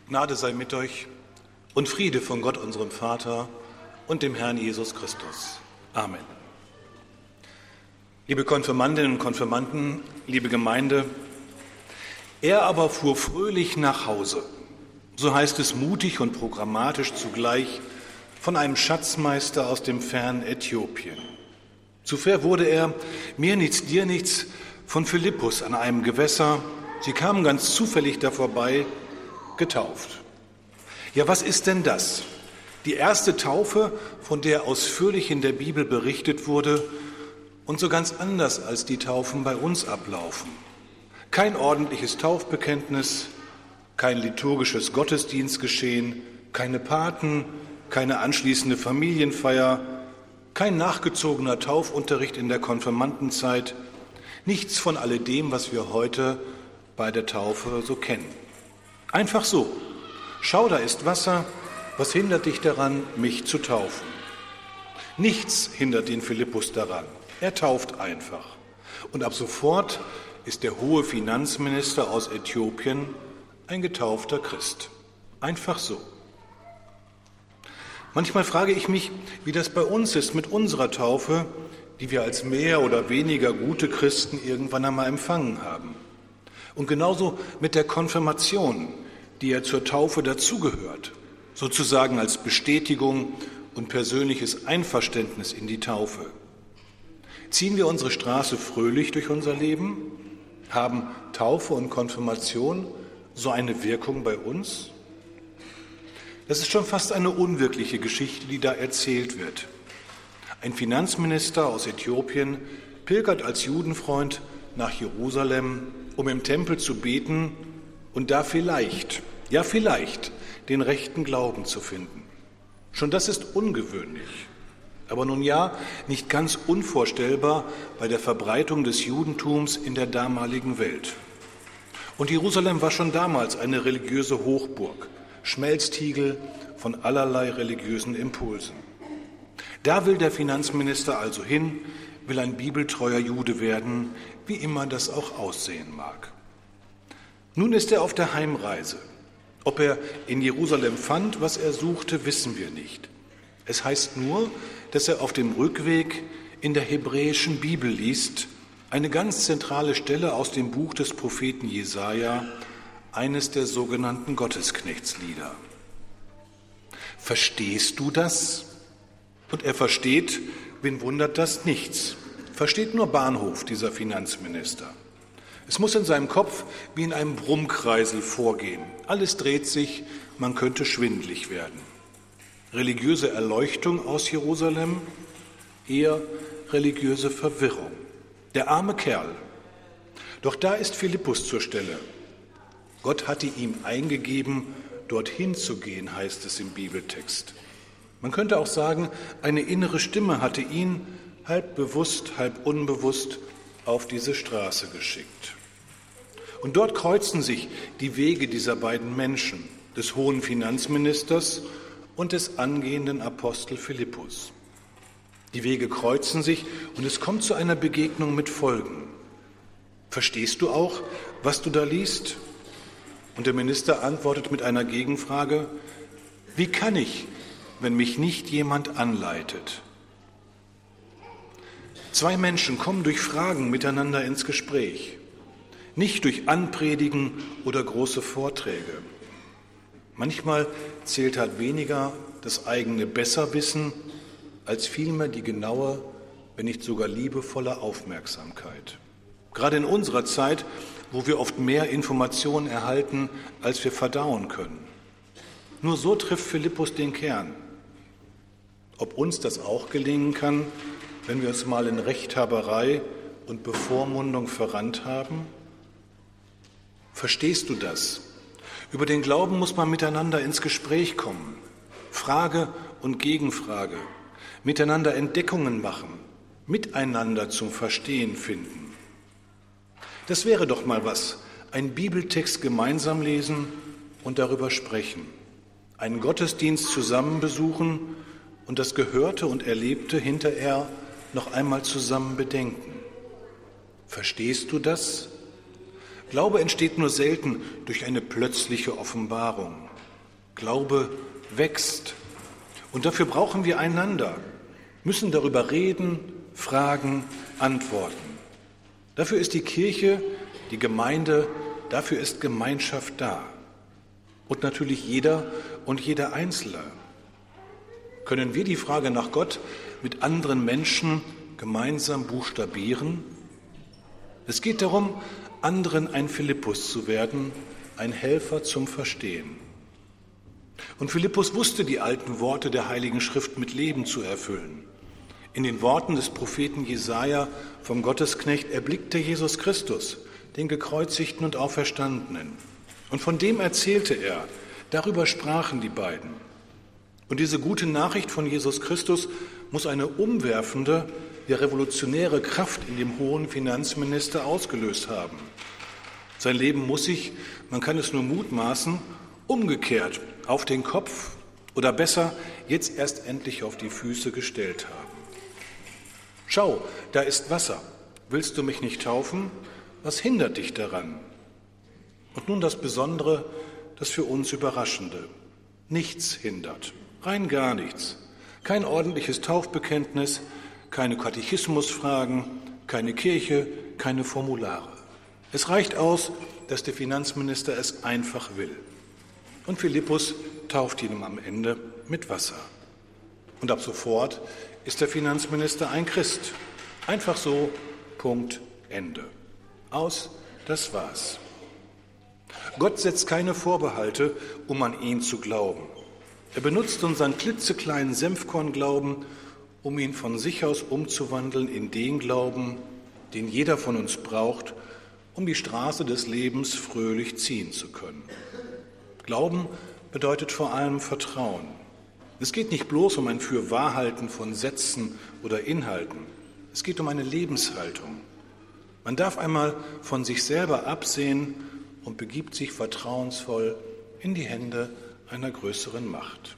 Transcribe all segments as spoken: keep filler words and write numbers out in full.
Gnade sei mit euch und Friede von Gott, unserem Vater und dem Herrn Jesus Christus. Amen. Liebe Konfirmandinnen und Konfirmanden, liebe Gemeinde, er aber fuhr fröhlich nach Hause, so heißt es mutig und programmatisch zugleich von einem Schatzmeister aus dem fernen Äthiopien. Zuvor wurde er, mir nichts, dir nichts, von Philippus an einem Gewässer, sie kamen ganz zufällig da vorbei, getauft. Ja, was ist denn das? Die erste Taufe, von der ausführlich in der Bibel berichtet wurde und so ganz anders als die Taufen bei uns ablaufen. Kein ordentliches Taufbekenntnis, kein liturgisches Gottesdienstgeschehen, keine Paten, keine anschließende Familienfeier, kein nachgezogener Taufunterricht in der Konfirmandenzeit, nichts von alledem, was wir heute bei der Taufe so kennen. Einfach so. Schau, da ist Wasser. Was hindert dich daran, mich zu taufen? Nichts hindert den Philippus daran. Er tauft einfach. Und ab sofort ist der hohe Finanzminister aus Äthiopien ein getaufter Christ. Einfach so. Manchmal frage ich mich, wie das bei uns ist mit unserer Taufe, die wir als mehr oder weniger gute Christen irgendwann einmal empfangen haben. Und genauso mit der Konfirmation, die ja zur Taufe dazugehört, sozusagen als Bestätigung und persönliches Einverständnis in die Taufe. Ziehen wir unsere Straße fröhlich durch unser Leben? Haben Taufe und Konfirmation so eine Wirkung bei uns? Das ist schon fast eine unwirkliche Geschichte, die da erzählt wird. Ein Finanzminister aus Äthiopien pilgert als Judenfreund nach Jerusalem, um im Tempel zu beten und da vielleicht, ja vielleicht, den rechten Glauben zu finden. Schon das ist ungewöhnlich, aber nun ja, nicht ganz unvorstellbar bei der Verbreitung des Judentums in der damaligen Welt. Und Jerusalem war schon damals eine religiöse Hochburg, Schmelztiegel von allerlei religiösen Impulsen. Da will der Finanzminister also hin, will ein bibeltreuer Jude werden, wie immer das auch aussehen mag. Nun ist er auf der Heimreise. Ob er in Jerusalem fand, was er suchte, wissen wir nicht. Es heißt nur, dass er auf dem Rückweg in der hebräischen Bibel liest, eine ganz zentrale Stelle aus dem Buch des Propheten Jesaja, eines der sogenannten Gottesknechtslieder. Verstehst du das? Und er versteht, wen wundert das, nichts. Versteht nur Bahnhof, dieser Finanzminister. Es muss in seinem Kopf wie in einem Brummkreisel vorgehen. Alles dreht sich, man könnte schwindlig werden. Religiöse Erleuchtung aus Jerusalem, eher religiöse Verwirrung. Der arme Kerl. Doch da ist Philippus zur Stelle. Gott hatte ihm eingegeben, dorthin zu gehen, heißt es im Bibeltext. Man könnte auch sagen, eine innere Stimme hatte ihn, halb bewusst, halb unbewusst, auf diese Straße geschickt. Und dort kreuzen sich die Wege dieser beiden Menschen, des hohen Finanzministers und des angehenden Apostel Philippus. Die Wege kreuzen sich und es kommt zu einer Begegnung mit Folgen. Verstehst du auch, was du da liest? Und der Minister antwortet mit einer Gegenfrage: Wie kann ich, wenn mich nicht jemand anleitet? Zwei Menschen kommen durch Fragen miteinander ins Gespräch, nicht durch Anpredigen oder große Vorträge. Manchmal zählt halt weniger das eigene Besserwissen als vielmehr die genaue, wenn nicht sogar liebevolle Aufmerksamkeit. Gerade in unserer Zeit, wo wir oft mehr Informationen erhalten, als wir verdauen können. Nur so trifft Philippus den Kern. Ob uns das auch gelingen kann, wenn wir uns mal in Rechthaberei und Bevormundung verrannt haben? Verstehst du das? Über den Glauben muss man miteinander ins Gespräch kommen. Frage und Gegenfrage. Miteinander Entdeckungen machen. Miteinander zum Verstehen finden. Das wäre doch mal was. Einen Bibeltext gemeinsam lesen und darüber sprechen. Einen Gottesdienst zusammen besuchen und das Gehörte und Erlebte hinterher noch einmal zusammen bedenken. Verstehst du das? Glaube entsteht nur selten durch eine plötzliche Offenbarung. Glaube wächst. Und dafür brauchen wir einander, müssen darüber reden, fragen, antworten. Dafür ist die Kirche, die Gemeinde, dafür ist Gemeinschaft da. Und natürlich jeder und jeder Einzelne. Können wir die Frage nach Gott mit anderen Menschen gemeinsam buchstabieren? Es geht darum, anderen ein Philippus zu werden, ein Helfer zum Verstehen. Und Philippus wusste, die alten Worte der Heiligen Schrift mit Leben zu erfüllen. In den Worten des Propheten Jesaja vom Gottesknecht erblickte Jesus Christus, den Gekreuzigten und Auferstandenen. Und von dem erzählte er, darüber sprachen die beiden. Und diese gute Nachricht von Jesus Christus muss eine umwerfende, ja revolutionäre Kraft in dem hohen Finanzminister ausgelöst haben. Sein Leben muss sich, man kann es nur mutmaßen, umgekehrt auf den Kopf oder besser jetzt erst endlich auf die Füße gestellt haben. Schau, da ist Wasser. Willst du mich nicht taufen? Was hindert dich daran? Und nun das Besondere, das für uns Überraschende. Nichts hindert, rein gar nichts. Kein ordentliches Taufbekenntnis, keine Katechismusfragen, keine Kirche, keine Formulare. Es reicht aus, dass der Finanzminister es einfach will. Und Philippus tauft ihn am Ende mit Wasser. Und ab sofort ist der Finanzminister ein Christ. Einfach so, Punkt, Ende. Aus, das war's. Gott setzt keine Vorbehalte, um an ihn zu glauben. Er benutzt unseren klitzekleinen Senfkornglauben, um ihn von sich aus umzuwandeln in den Glauben, den jeder von uns braucht, um die Straße des Lebens fröhlich ziehen zu können. Glauben bedeutet vor allem Vertrauen. Es geht nicht bloß um ein Fürwahrhalten von Sätzen oder Inhalten. Es geht um eine Lebenshaltung. Man darf einmal von sich selber absehen und begibt sich vertrauensvoll in die Hände einer größeren Macht.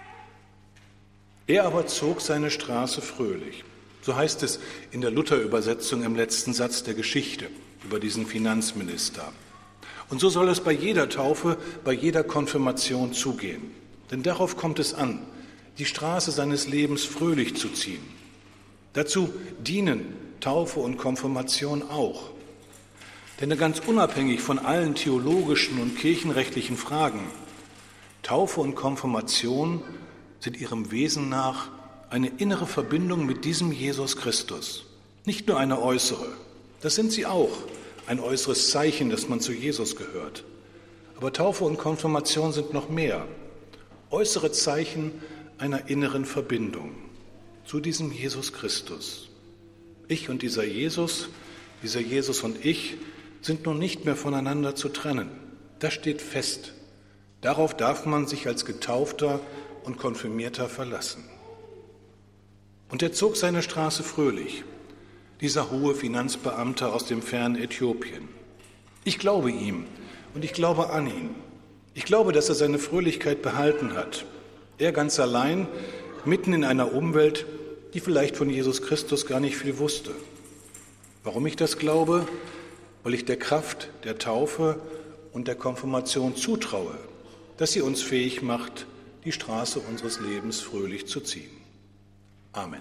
Er aber zog seine Straße fröhlich. So heißt es in der Luther-Übersetzung im letzten Satz der Geschichte über diesen Finanzminister. Und so soll es bei jeder Taufe, bei jeder Konfirmation zugehen. Denn darauf kommt es an, die Straße seines Lebens fröhlich zu ziehen. Dazu dienen Taufe und Konfirmation auch. Denn ganz unabhängig von allen theologischen und kirchenrechtlichen Fragen, Taufe und Konfirmation sind ihrem Wesen nach eine innere Verbindung mit diesem Jesus Christus. Nicht nur eine äußere, das sind sie auch, ein äußeres Zeichen, dass man zu Jesus gehört. Aber Taufe und Konfirmation sind noch mehr, äußere Zeichen einer inneren Verbindung zu diesem Jesus Christus. Ich und dieser Jesus, dieser Jesus und ich sind nun nicht mehr voneinander zu trennen. Das steht fest. Darauf darf man sich als Getaufter und Konfirmierter verlassen. Und er zog seine Straße fröhlich, dieser hohe Finanzbeamte aus dem fernen Äthiopien. Ich glaube ihm und ich glaube an ihn. Ich glaube, dass er seine Fröhlichkeit behalten hat. Er ganz allein, mitten in einer Umwelt, die vielleicht von Jesus Christus gar nicht viel wusste. Warum ich das glaube? Weil ich der Kraft der Taufe und der Konfirmation zutraue, dass sie uns fähig macht, die Straße unseres Lebens fröhlich zu ziehen. Amen.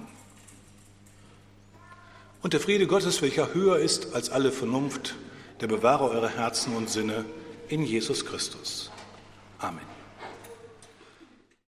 Und der Friede Gottes, welcher höher ist als alle Vernunft, der bewahre eure Herzen und Sinne in Jesus Christus. Amen.